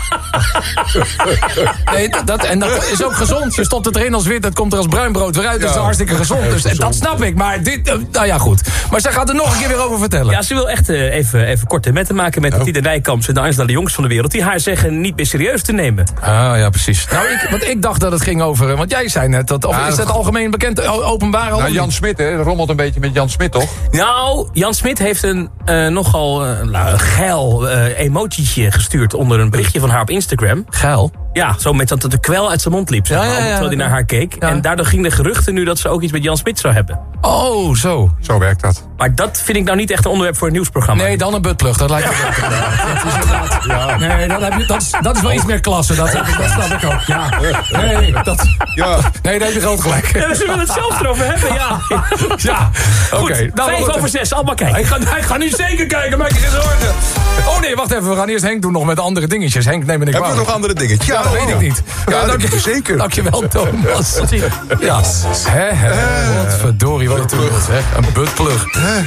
Nee, dat is ook gezond. Je stopt het erin als wit, dat komt er als bruin brood weer uit. Dat is hartstikke gezond. Dus dat snap ik. Maar dit... nou ja, goed. Maar zij gaat er nog een keer weer over vertellen. Ja, ze wil echt even korte metten maken met Tieten Dijkamps en de Angela de Jongs van de wereld. Die haar zeggen niet meer serieus te nemen. Ah, ja, precies. Nou, ik dacht dat het ging over... Want jij zei net, is dat algemeen bekend, openbaar al? Nou, Jan Smit, hè, rommelt een beetje met Jan Smit, toch? Nou, Jan Smit heeft een nogal geil emotietje gestuurd onder een berichtje van haar op Instagram. Geil? Ja, zo met dat de kwel uit zijn mond liep, terwijl hij naar haar keek. Ja. En daardoor gingen de geruchten nu dat ze ook iets met Jan Smit zou hebben. Oh, zo. Zo werkt dat. Maar dat vind ik nou niet echt een onderwerp voor een nieuwsprogramma. Nee, dan een buttplug, dat lijkt me beter. Dat is inderdaad... Ja. Nee, dat is wel iets meer klasse, dat snap ik ook. Ja. Nee, daar heb je groot gelijk. Ja, ze willen het zelf erover hebben, ja. Ja, oké. 5/6, allemaal kijken. Hij gaat nu zeker kijken, maak je geen zorgen. Oh nee, wacht even, we gaan eerst Henk doen nog met andere dingetjes. Henk, neem me niet Hebben we nog andere dingetjes? Ja, dat weet ik niet. Ja, dank je zeker. Dankjewel, Thomas. Ja. Wat verdorie, wat natuurlijk. Een buttplug.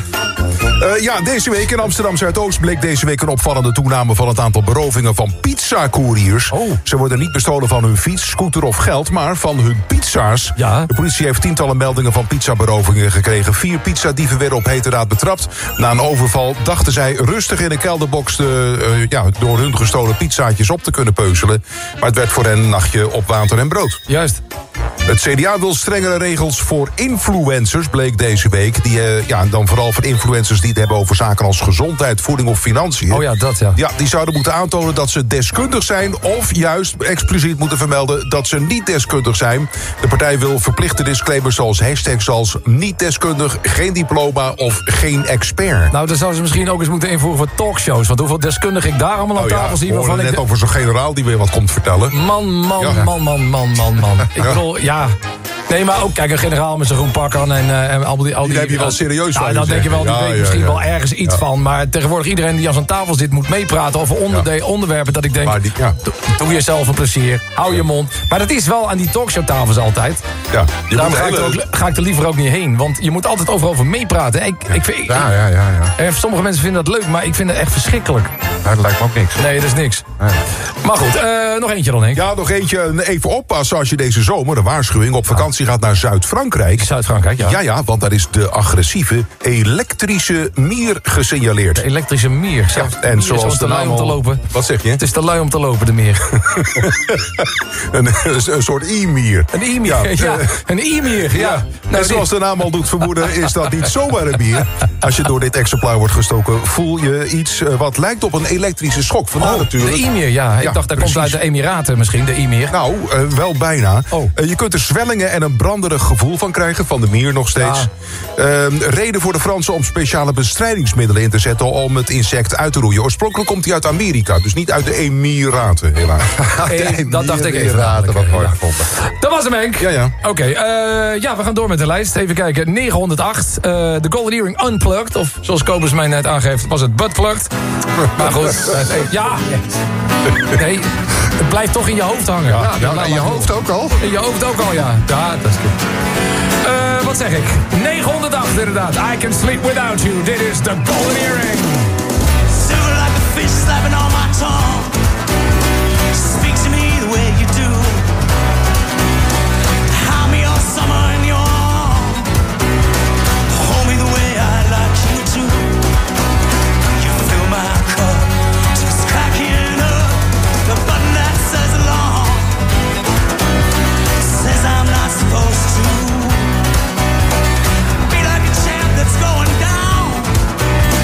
Deze week in Amsterdam Zuidoost bleek deze week een opvallende toename van het aantal berovingen van pizzacouriers. Oh. Ze worden niet bestolen van hun fiets, scooter of geld, maar van hun pizza's. Ja. De politie heeft tientallen meldingen van pizzaberovingen gekregen. 4 pizzadieven werden op heterdaad betrapt. Na een overval dachten zij rustig in een kelderbox door hun gestolen pizzaatjes op te kunnen peuzelen. Maar het werd voor hen een nachtje op water en brood. Juist. Het CDA wil strengere regels voor influencers, bleek deze week. Die dan vooral voor influencers die het hebben over zaken als gezondheid, voeding of financiën. Oh ja, dat ja. Ja, die zouden moeten aantonen dat ze deskundig zijn of juist expliciet moeten vermelden dat ze niet deskundig zijn. De partij wil verplichte disclaimers zoals hashtags als niet deskundig, geen diploma of geen expert. Nou, dan zouden ze misschien ook eens moeten invoeren voor talkshows. Want hoeveel deskundig ik daar allemaal aan tafel zie. We hoorden net over zo'n generaal die weer wat komt vertellen. Man. Ik bedoel, ja. Nee, maar ook, kijk, een generaal met zijn groen pak aan en al die... Die heb je wel serieus van. Dan denk je wel, die weet misschien wel ergens iets van. Maar tegenwoordig iedereen die aan zo'n tafel zit moet meepraten over onderwerpen dat ik denk, doe jezelf een plezier, hou je mond. Maar dat is wel aan die talkshowtafels altijd. Ja. Daarom ga ik er liever ook niet heen. Want je moet altijd overal over meepraten. Sommige mensen vinden dat leuk, maar ik vind het echt verschrikkelijk. Dat lijkt me ook niks. Nee, dat is niks. Nee. Maar goed, nog eentje dan, Henk. Ja, nog eentje. Even oppassen als je deze zomer, een waarschuwing, op vakantie gaat naar Zuid-Frankrijk. Zuid-Frankrijk, ja. Ja, want daar is de agressieve elektrische mier gesignaleerd. De elektrische mier. Ja, en zoals de naam om te lopen. Wat zeg je? Het is te lui om te lopen, de mier. een soort e-mier. Een e-mier, ja. Een e-mier, ja. Nou, en zoals de naam al doet vermoeden, is dat niet zomaar een mier. Als je door dit exemplaar wordt gestoken, voel je iets wat lijkt op een elektrische schok. Vandaar natuurlijk. De e-mier, ja. Ik dacht, dat komt uit de Emiraten misschien, de e-mier. Nou, wel bijna. Je kunt er zwellingen en een branderig gevoel van krijgen, van de mier nog steeds. Reden voor de Fransen om speciale bestrijdingsmiddelen in te zetten om het insect uit te roeien. Oorspronkelijk komt hij uit Amerika, dus niet uit de Emiraten, helaas. Dat dacht ik even. Wat mooi gevonden. Dat was hem, Henk. Ja. Oké, we gaan door met de lijst. Even kijken, 908. De Golden Earring Unplugged, of zoals Kobus mij net aangeeft, was het Buttplugged. Maar goed, ja. Nee, het blijft toch in je hoofd hangen. Ja, in je hoofd ook al? In je hoofd ook al, ja. Ja, dat is goed. Wat zeg ik? 908 inderdaad. I Can Sleep Without You. Dit is de Golden Earring. Silver like a fish slapping on my tongue. Speak to me the way you do. Hide me all summer in your arms. Hold me the way I like you to. You fill my cup, just cracking up. The button that says along says I'm not supposed to be like a champ that's going down.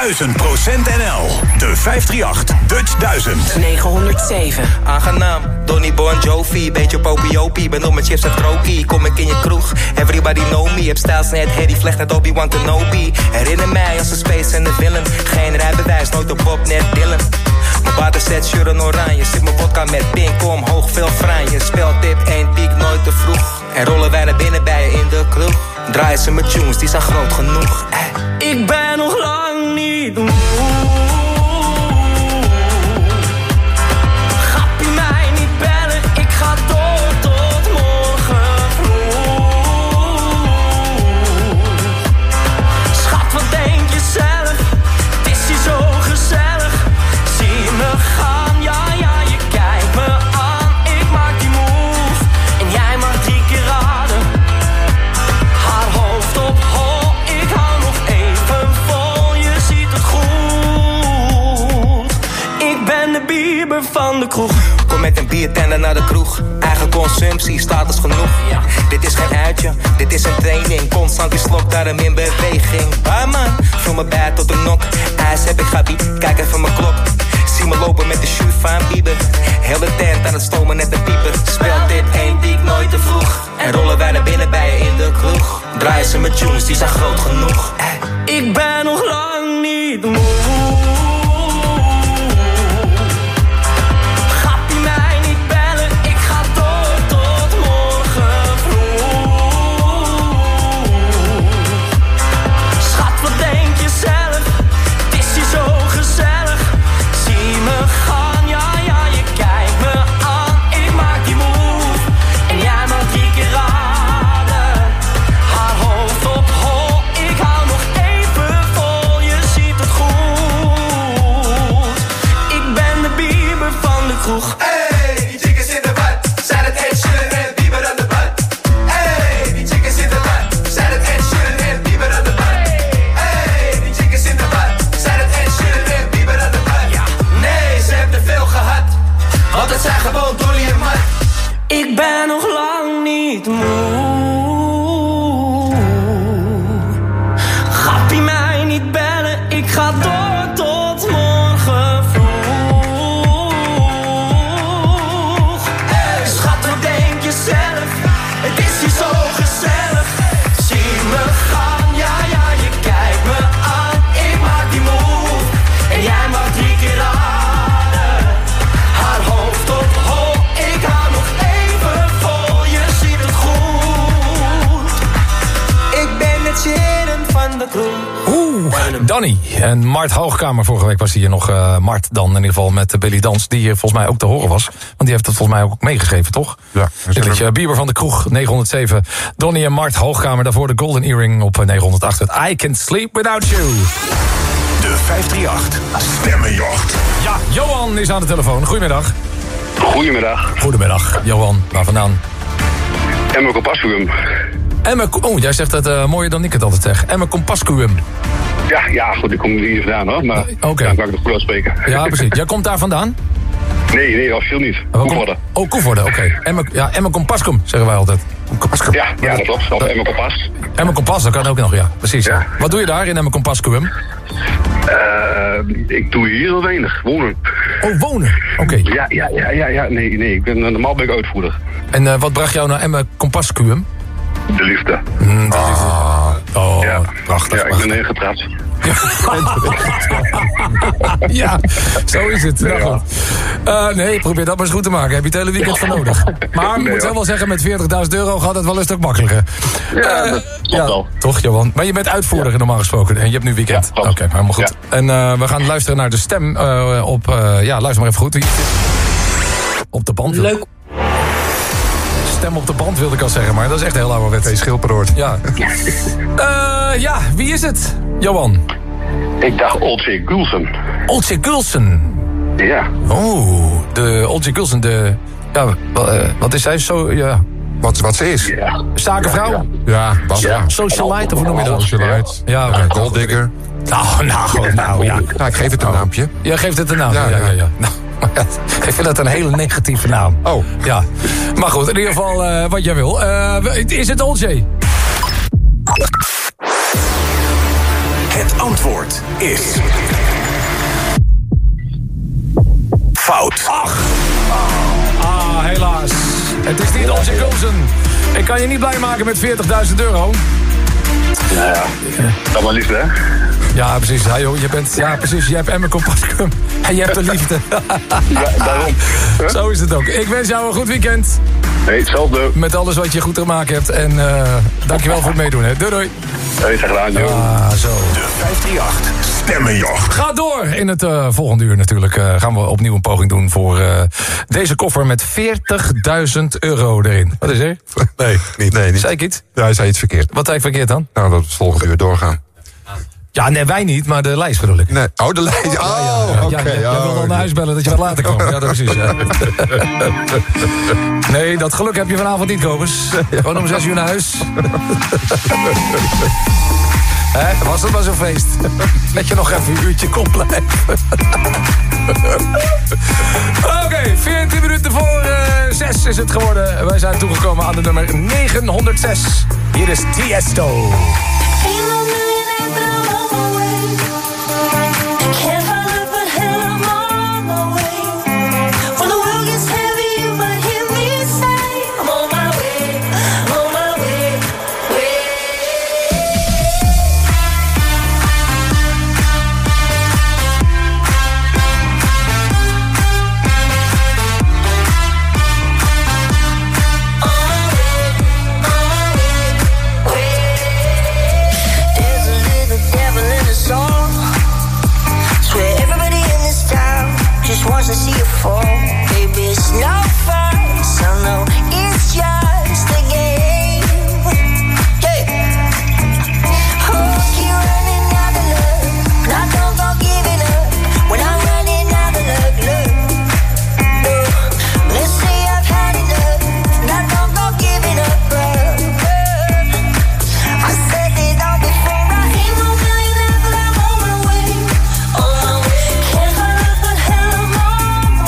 NL. De 538 Dutch 1000. 907. Aangenaam, Donny Bon Jovi, beetje popiopie. Ben op mijn chips en krokie, kom ik in je kroeg. Everybody know me, heb stijls net Harry Vlecht net Obi-Wan Kenobi. Herinner mij als een space en de villain. Geen rijbewijs, nooit op Bob, net Dylan. Mijn waterset, shirt en oranje. Zit mijn vodka met pink omhoog, veel franje. Speltip, 1 piek, nooit te vroeg. En rollen wij naar binnen bij je in de kroeg. Draaien ze met tunes, die zijn groot genoeg. Ik ben nog lang niet moe. Gappie mij niet bellen, ik ga door tot morgen vroeg. Schat, wat denk je zelf? Het is hier zo gezellig. Zie me gaan, ja, je kijkt me aan. Ik maak die move en jij mag 3 keer raden. Haar hoofd op hol, ik hou nog even vol. Je ziet het goed. Ik ben de Bieber van de kroeg. Kom met een biertender naar de kroeg. Eigen consumptie, status genoeg. Ja. Dit is geen uitje, dit is een training. Constant die slok, daarom in beweging. Barman, vul me bij tot de nok. IJs heb ik gabi, kijk even mijn klok. Zie me lopen met de shoe van Bieber. Heel de tent aan het stomen net een pieper. Speelt dit 1 piek nooit te vroeg. En rollen wij naar binnen bij je in de kroeg. Draaien ze met tunes, die zijn groot genoeg. Ik ben nog lang niet moe. Gappie mij niet bellen, ik ga door tot morgen vroeg. Schat, wat denk je zelf? Het is hier zo gezellig. Zie me gaan, ja, je kijkt me aan. Ik maak die move en jij mag 3 keer raden. Haar hoofd op hol, ik hou nog even vol. Je ziet het goed. Ik ben de Bieber van de kroeg. Hey, die chicks in de bad, zijn het Ed Sheeran en Bieber aan de bad. Hey, die chicks in de bad, zijn het Ed Sheeran en Bieber aan de bad. Hey, die chicks in de bad, zijn het Ed Sheeran en Bieber aan de bad. Ja, nee, ze hebben te veel gehad, want het zijn gewoon Dolly en Matt. Ik ben nog lang niet moe. Gappie mij niet bellen, ik ga door tot morgen vroeg. Schat, wat denk je zelf? Het is hier zo gezellig. Zie me gaan, ja, je kijkt me aan. Ik maak die move en jij mag 3 keer raden. Haar hoofd op hol, ik hou nog even vol. Je ziet het goed. Ik ben het Sheeran van de kroeg. Danny en Mart Hoogkamer. Vorige week was hier nog Mart dan in ieder geval met Billy Dans. Die volgens mij ook te horen was. Want die heeft het volgens mij ook meegegeven, toch? Ja. Dit liedje Bieber van de kroeg, 907. Donny en Mart Hoogkamer. Daarvoor de Golden Earring op 908. I Can't Sleep Without You. De 538 Stemmenjacht. Ja, Johan is aan de telefoon. Goedemiddag. Goedemiddag. Goedemiddag. Johan, waar vandaan? Emma Compascuum. Oh, jij zegt het mooier dan ik het altijd zeg. Emma Compascuum. Ja, goed, ik kom hier vandaan hoor. Maar okay. Dan kan ik nog goed uitspreken. Ja, precies. Jij komt daar vandaan? Nee, officieel niet. Koevoorde. Oh, Koevoorde, oké. Emma Compascuum, zeggen wij altijd. Ja, dat klopt. Of Emma Kompas. Emma Kompas, dat kan ook nog, ja. Precies. Ja. Wat doe je daar in Emma Compascuum? Ik doe hier heel weinig. Wonen. Oh, wonen? Oké. Ja. Nee. Ik ben normaal ben ik uitvoerder. En wat bracht jou naar Emma Compascuum? De liefde. Oh, ja. Prachtig. Ja, ik ben ingepraat. Ja, zo is het. Nou, nee, probeer dat maar eens goed te maken. Heb je het hele weekend voor nodig. Maar ik moet wel zeggen, met €40.000 gaat het wel een stuk makkelijker. Ja, dat klopt wel. Toch, Johan? Maar je bent uitvoerder normaal gesproken. En je hebt nu weekend. Ja, Oké, helemaal goed. Ja. En we gaan luisteren naar de stem op... luister maar even goed. Op de band. Leuk. Stem op de band wilde ik al zeggen, maar dat is echt heel ouderwets. Twee schilperoord. Ja. Wie is het, Johan? Ik dacht Olcay Gulsen. Olcay Gulsen? Ja. Oh, de Olcay Gulsen, wat is zij zo, ja... Wat ze is? Ja. Zakenvrouw? Ja, Socialite, of hoe noem je dat? Socialite. Ja, golddigger. Nou, ja. Ik geef het een naampje. Jij geeft het een naam? Ja. Nou, ik vind dat een hele negatieve naam. Oh. Ja. Maar goed, in ieder geval wat jij wil. Is het Olcay? Het antwoord is... fout. Ach. Helaas. Het is niet Olsje Gulsen. Ik kan je niet blij maken met €40.000. Nou ja, dat maar liefde, hè? Ja, precies. Ja, joh, je hebt Emmer Compascum. En je hebt de liefde. Ja, daarom. Zo is het ook. Ik wens jou een goed weekend. Nee, hetzelfde. Met alles wat je goed te maken hebt. En dankjewel voor het meedoen. Hè. Doei, doei. Hey, zeg gedaan, joh. Ah, zo. De 538 Stemmenjacht. Ga door. In het volgende uur natuurlijk gaan we opnieuw een poging doen voor deze koffer met €40.000 erin. Wat is er? Nee, niet. Zei ik iets? Ja, hij zei iets verkeerd. Wat zei ik verkeerd dan? Nou, dat we het volgende uur doorgaan. Ja, nee, wij niet, maar de lijst bedoel ik. Nee. Oh, de lijst. Oké. Jij wil al naar huis bellen dat je wat later komt. Ja, dat precies. Ja. Nee, dat geluk heb je vanavond niet, Kobus. Gewoon om 6 uur naar huis. Was het maar zo'n feest. Dat je nog even een uurtje kon blijven. Oké, 14 minuten voor 6 is het geworden. Wij zijn toegekomen aan de nummer 906. Hier is Tiesto. Wants to see you fall, baby. It's no fun, so no, it's just a game. Hey, oh, keep running out of love, and I don't go giving up. When I'm running out of love, let's say I've had enough, and I don't go giving up, I said it all before, I ain't no millionaire, but I'm on my way, on my way. Can't find out what hell I'm on.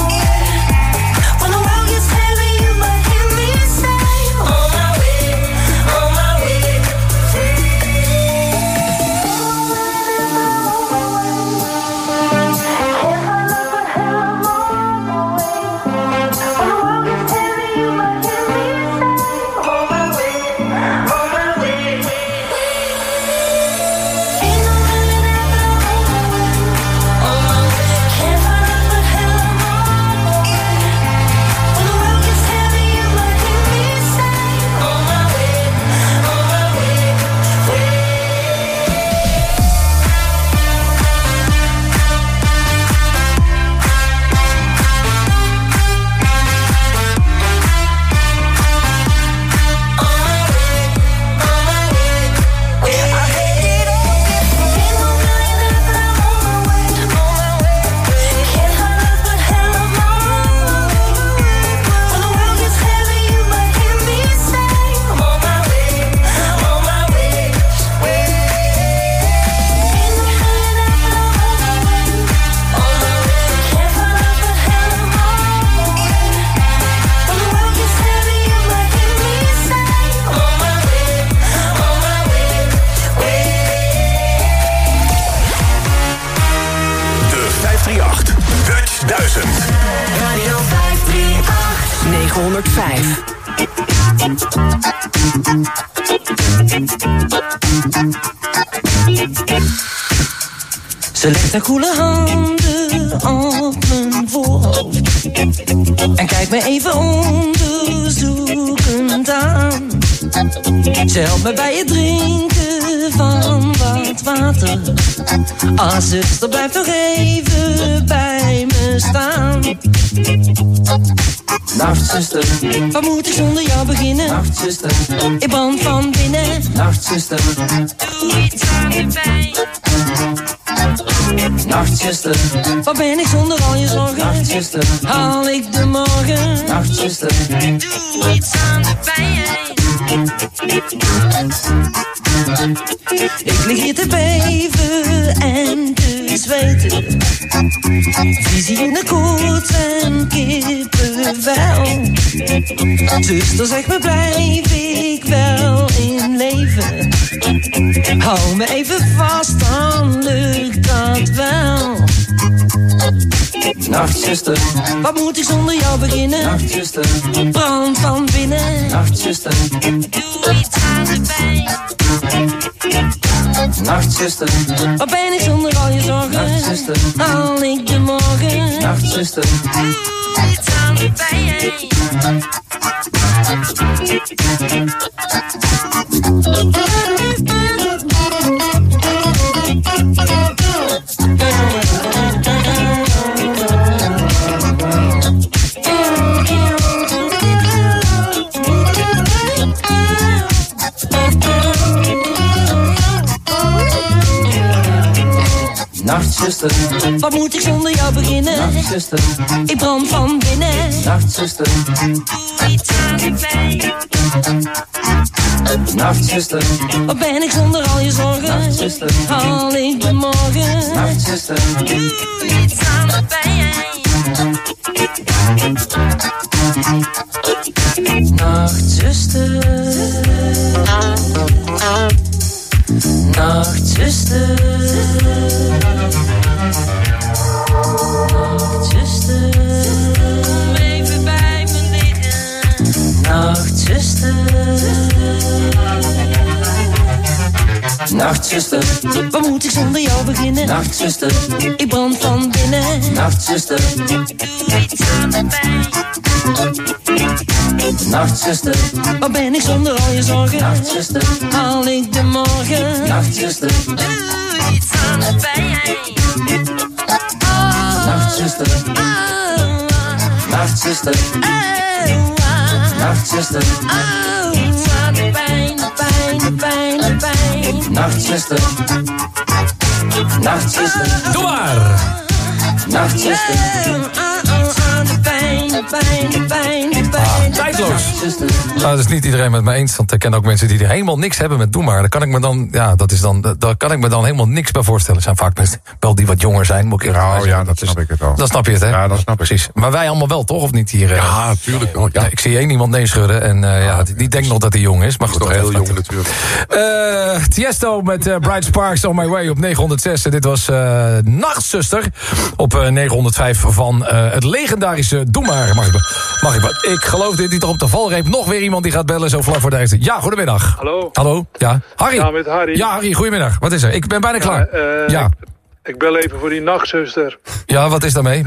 Radio 538 905. Ze legt haar koele handen op mijn voorhoofd en kijkt me even onderzoekend aan. Ze helpt me bij het drinken van wat water. Ah, zuster, blijf nog even bij me staan. Nacht, zuster. Wat moet ik zonder jou beginnen? Nacht, zuster. Ik brand van binnen. Nacht, zuster. Doe iets aan de pijn. Nacht, zuster. Wat ben ik zonder al je zorgen? Nacht, zuster. Haal ik de morgen? Nacht, zuster. Doe iets aan de pijn. Ik lig hier te beven en te zweten. Visie in de koorts en kippenvel. Zuster, zeg me, blijf ik wel in leven? Hou me even vast, dan lukt dat wel. Nachtzuster, wat moet ik zonder jou beginnen? Nachtzuster, brand van binnen. Nachtzuster, doe iets aan de pijn. Nachtzuster, wat ben ik zonder al je zorgen? Nachtzuster, haal ik de morgen? Nachtzuster, doe iets aan de pijn. Nachtzuster, wat moet ik zonder jou beginnen? Nachtzuster, ik brand van binnen. Nachtzuster, doe iets aan de pijn. Nachtzuster, wat ben ik zonder al je zorgen? Nachtzuster, haal ik de morgen? Nachtzuster, doe iets aan de pijn. Nachtzuster, nachtzuster, nachtzuster, kom even bij me liggen. Nachtzuster, Nachtzuster, wat moet ik zonder jou beginnen? Nachtzuster, ik brand van binnen. Nachtzuster, doe iets aan de pijn. Nachtzuster, wat ben ik zonder al je zorgen? Nachtzuster, haal ik de morgen? Nachtzuster, doe iets aan de pijn. Nachtzuster, Nachtzuster, Nachtzuster, iets aan de pijn, de pijn, de pijn, de pijn. Nachtzuster, Nachtzuster, Doe maar! Nachtzuster, aan de pijn, de pijn, de pijn, de pijn. Tijdloos. Nou, dat is niet iedereen met me eens, want ik ken ook mensen die er helemaal niks hebben met Doe maar. Daar kan ik me dan, ja, daar kan ik me dan helemaal niks bij voorstellen. Het zijn vaak mensen wel die wat jonger zijn, moet ik eerlijk zeggen. Ja, dat snap ik het wel. Dan snap je het, hè? Ja, dat snap ik. Precies. Maar wij allemaal wel, toch? Of niet hier? Ja, tuurlijk wel. Ja. Ik zie één iemand nee schudden en die denkt nog dat hij jong is. Maar goed, toch heel jong natuurlijk. Tiesto met Bright Sparks on My Way op 906. En dit was Nachtzuster op 905 van het legendarische Doe maar. Mag ik wat? Ik geloof dit niet op de valreep. Nog weer iemand die gaat bellen zo vlak voor de eerste. Ja, goedemiddag. Hallo. Hallo, ja. Harry. Ja, met Harry. Ja, Harry, goedemiddag. Wat is er? Ik ben bijna klaar. Ja. Ik bel even voor die nachtzuster. Ja, wat is daarmee?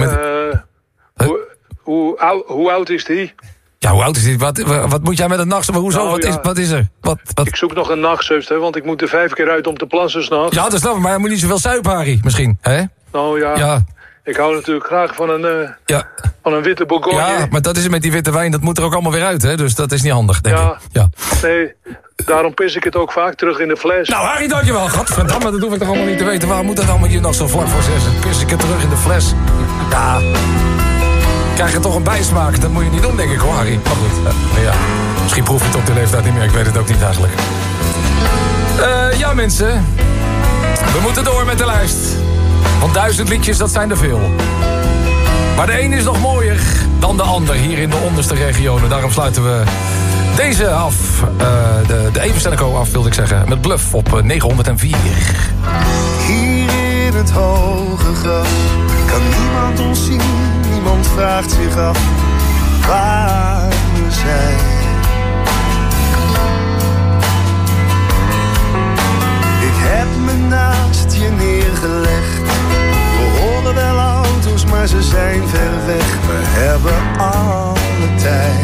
Hoe oud is die? Ja, hoe oud is die? Wat moet jij met een nachtzuster? Hoezo? Nou, wat is er? Wat? Ik zoek nog een nachtzuster, want ik moet er 5 keer uit om te plassen s'nachts. Ja, dat snap ik, maar je moet niet zoveel suipen, Harry, misschien. Hè? Nou ja. Ja. Ik hou natuurlijk graag van een witte bourgogne. Ja, maar dat is het met die witte wijn, dat moet er ook allemaal weer uit, hè? Dus dat is niet handig, denk ik. Ja. Nee, daarom pis ik het ook vaak terug in de fles. Nou, Harry, dankjewel. Gadverdamme, dat hoef ik toch allemaal niet te weten. Waarom moet dat allemaal hier nog zo vlak voor 6? Pis ik het terug in de fles. Ja. Krijg je toch een bijsmaak? Dat moet je niet doen, denk ik, hoor, Harry. Maar goed, ja. Misschien proef je het op de leeftijd niet meer. Ik weet het ook niet eigenlijk. Ja, mensen. We moeten door met de lijst. Want 1000 liedjes, dat zijn er veel. Maar de een is nog mooier dan de ander hier in de onderste regionen. Daarom sluiten we deze af. De Evers & Co af, wilde ik zeggen. Met Bluff op 904. Hier in het hoge gras kan niemand ons zien. Niemand vraagt zich af waar we zijn. Ik heb me naast je neergelegd. We horen wel auto's, maar ze zijn ver weg. We hebben alle tijd.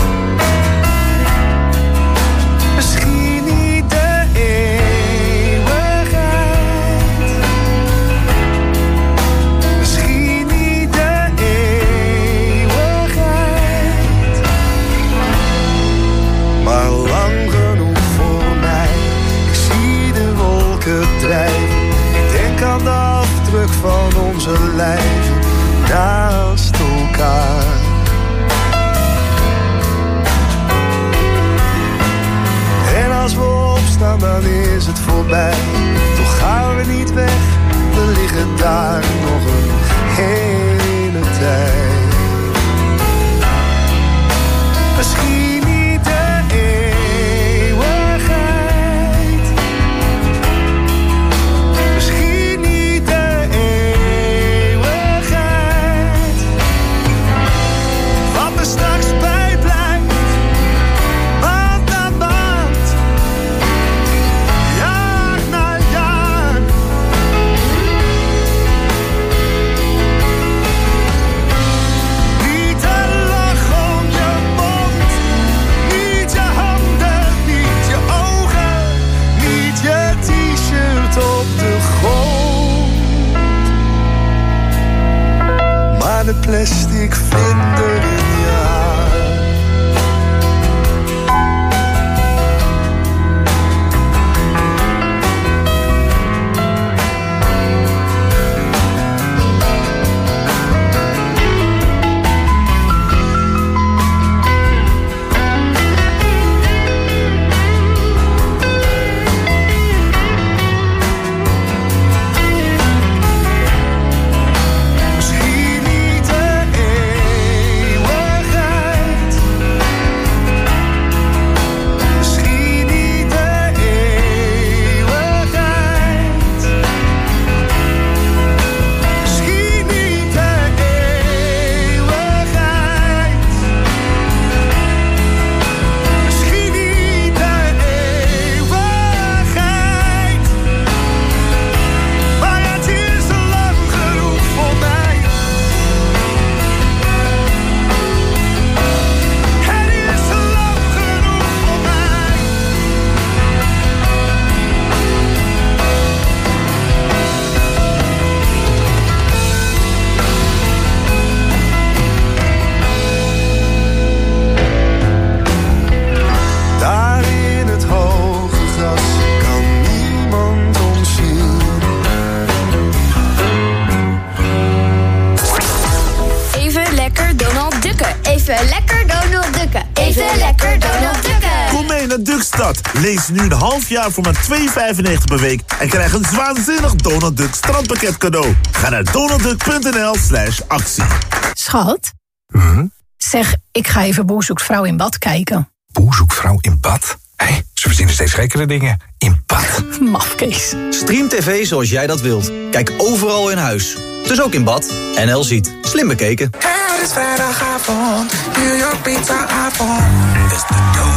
Misschien niet de eeuwigheid. Misschien niet de eeuwigheid. Maar lang genoeg voor mij. Ik zie de wolken drijven. Ik denk aan de afdruk van onze lijven naast elkaar. En als we opstaan, dan is het voorbij. Toch gaan we niet weg, we liggen daar nog een hele tijd. Misschien niet de eeuwigheid. lekker Donald Ducken. Kom mee naar Duckstad. Lees nu een half jaar voor maar $2,95 per week en krijg een waanzinnig Donald Duck strandpakket cadeau. Ga naar donaldduck.nl/actie. Schat? Zeg, ik ga even Boer zoekt vrouw in bad kijken. Boer zoekt vrouw in bad? Hé, ze verzinnen steeds gekkere dingen. In bad. Mafkees. Stream TV zoals jij dat wilt. Kijk overal in huis. Dus ook in bad. NL ziet. Slim bekeken. Het is vrijdagavond, New York pizza avond. Het is de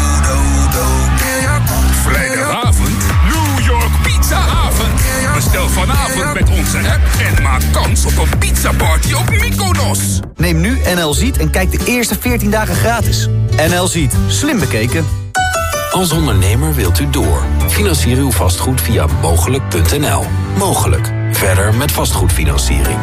Vrijdagavond, New York pizzaavond. Bestel vanavond met onze app en maak kans op een pizzaparty op Mykonos. Neem nu NL ziet en kijk de eerste 14 dagen gratis. NL ziet. Slim bekeken. Als ondernemer wilt u door. Financier uw vastgoed via mogelijk.nl. Mogelijk. Verder met vastgoedfinanciering.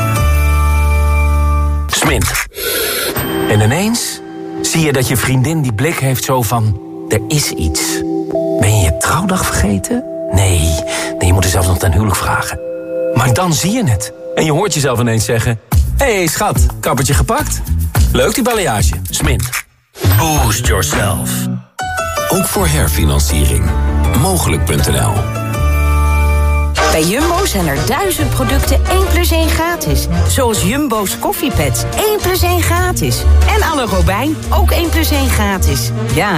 Smint. En ineens zie je dat je vriendin die blik heeft zo van... er is iets. Ben je je trouwdag vergeten? Nee, je moet er zelfs nog ten huwelijk vragen. Maar dan zie je het. En je hoort jezelf ineens zeggen... Hé, schat, kappertje gepakt? Leuk die balayage. Smint. Boost yourself. Ook voor herfinanciering. Mogelijk.nl. Bij Jumbo zijn er 1000 producten 1+1 gratis. Zoals Jumbo's koffiepads 1+1 gratis. En alle Robijn ook 1+1 gratis. Ja,